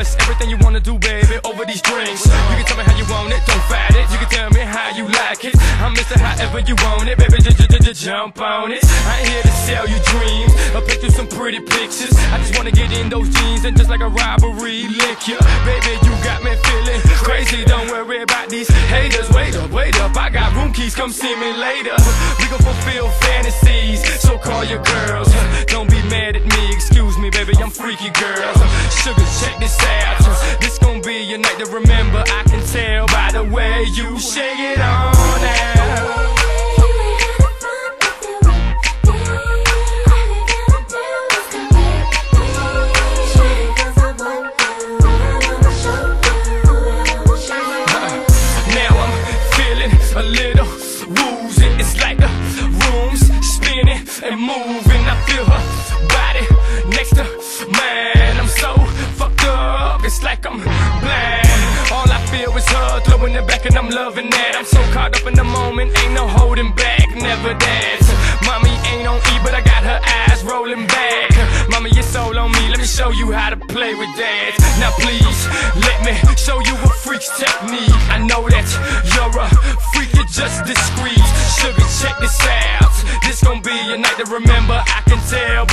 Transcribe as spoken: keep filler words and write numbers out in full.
It's everything you wanna do, baby, over these drinks. You can tell me how you want it, don't fight it. You can tell me how you like it. I'm Mister However you want it, baby, j j j jump on it. I ain't here to sell you dreams or pick you some pretty pictures. I just wanna get in those jeans and just like a robbery lick ya. Baby, you got me feeling crazy. Don't worry about these haters. Wait up, wait up, I got room keys, come see me later. We gon' fulfill fantasies, so call your girls. Don't be mad at me, excuse me, baby, I'm freaky girls. Sugar, check this out. This gon' be a night to remember. I can tell by the way you shake it on now. A little woozy, it's like the room's spinning and moving. I feel her body next to mine. I'm so fucked up, it's like I'm blind. All I feel is her throwing it back and I'm loving that. I'm so caught up in the moment, ain't no holding back, never dance. Mommy ain't on E, but I got her eyes rolling back. Mommy, it's all on me, let me show you how to play with dance. Now please, let me show you a freak's technique. I know that you're a freak, you're just discreet. Sugar, check this out. This gon' be a night to remember. I can tell